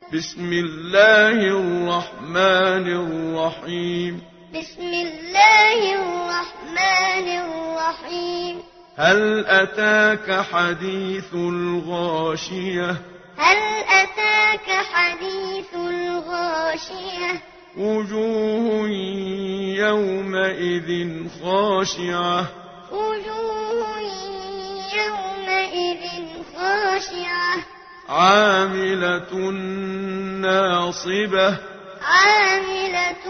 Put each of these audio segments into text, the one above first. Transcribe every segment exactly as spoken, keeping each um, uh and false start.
بسم الله الرحمن الرحيم بسم الله الرحمن الرحيم هل أتاك حديث الغاشية هل أتاك حديث الغاشية وجوه يومئذ خاشعة وجوه يومئذ خاشعة عاملة ناصبة عاملة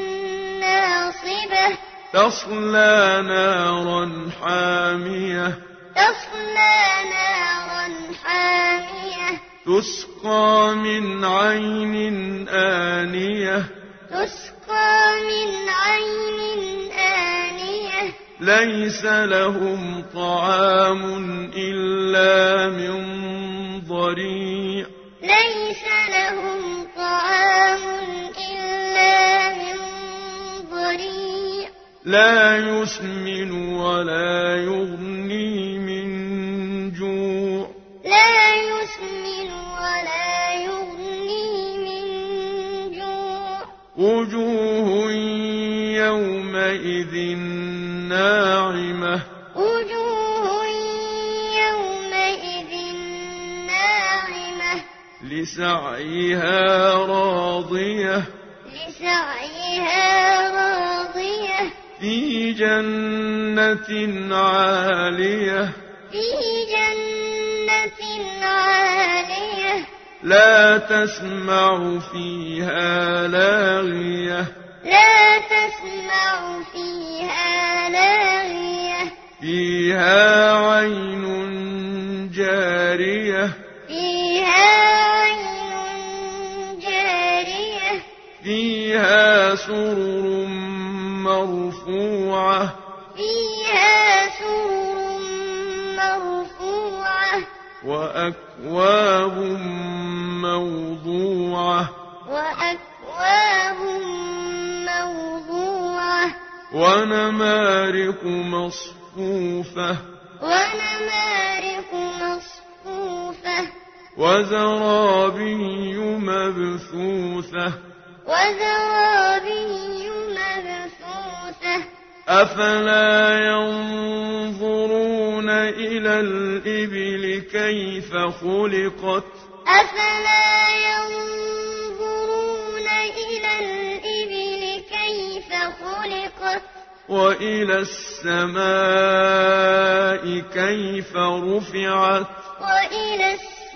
ناصبة تصلى نارا حامية تصلى نارا حامية تسقى من عين آنية تسقى من عين آنية ليس لهم طعام إلا من ضريع ليس لهم طعام إلا من ضريع لا يسمن ولا يغني من جوع لا يسمن ولا يغني من جوع وجوه يومئذ ناعمة وجوه يومئذ ناعمة لسعيها راضية لسعيها راضية في جنة عالية في جنة عالية لا تسمع فيها لاغية لا تسمع فيها لاغية فيها عين جارية فيها عين جارية فيها سرر مرفوعة فيها سرر مرفوعة وأكواب موضوعة وأكواب موضوعة ونمارق مصفوفة ونمارق مصفوفة وزرابي مبثوثة وزرابي مبثوثة أفلا ينظرون إلى الإبل كيف خلقت أفلا ينظرون إلى الإبل كيف خلقت وإلى السماء كيف رفعت وإلى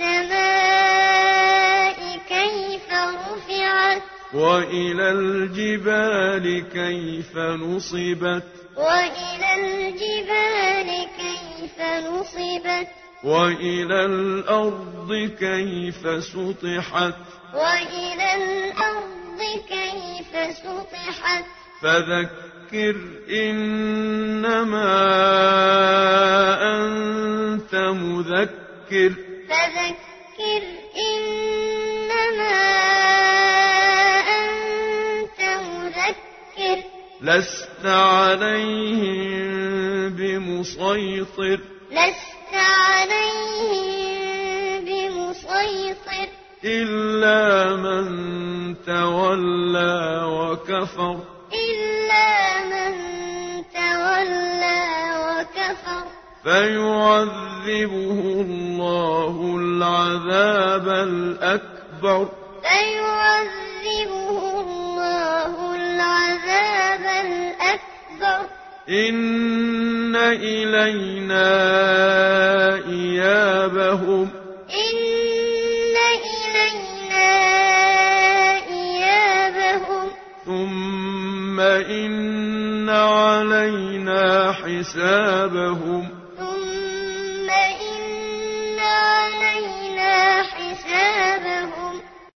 السماء كيف رفعت وإلى الجبال كيف نصبت وإلى الجبال كيف نصبت وإلى الأرض كيف سطحت وإلى الأرض كيف سطحت فذكر إنما أنت مذكر فذكر إنما أنت مذكر لست عليهم بمسيطر لست عليهم بمسيطر إلا من تولى وكفر إلا من تولى وكفر فيعذبه الله العذاب الأكبر فيعذبه الله العذاب الأكبر إن إلينا إيابهم إن إلينا إيابهم ثم إن علينا حسابهم